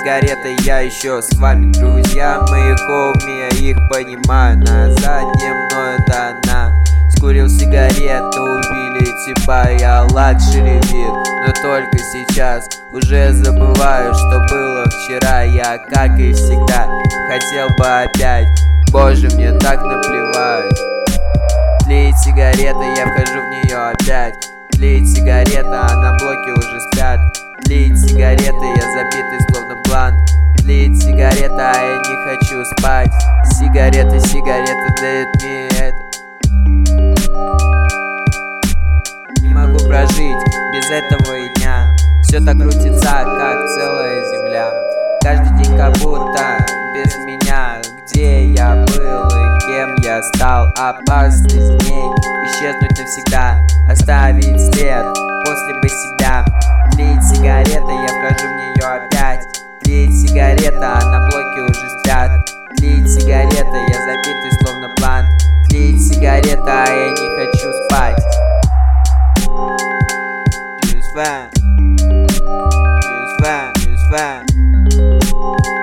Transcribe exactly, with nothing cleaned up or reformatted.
сигареты, я еще с вами, друзья мои хоми, я их понимаю. На заднем мною дана. Скурил сигарету, убили типа я лакшери вид. Но только сейчас уже забываю, что было вчера. Я, как и всегда, хотел бы опять. Боже, мне так наплевать. Тлеет сигарета, я вхожу в нее опять. Тлеет сигарета, а на блоке уже спят. Тлеет сигарета, я забитый словно бланк. Тлеет сигарета, а я не хочу спать. Сигарета, сигарета дает мне это. Не могу прожить без этого и дня. Все так крутится, как целая земля. Каждый день как будто без меня. Где я был и кем я стал? Опасность дней исчезнуть навсегда, оставить след после бы себя. Тлеет сигарета, я вхожу в нее опять. Тлеет сигарета, а на блоке уже спят. Тлеет сигарета, я забитый словно план. Тлеет сигарета, а я не хочу спать. Just fine, just fine, just fine.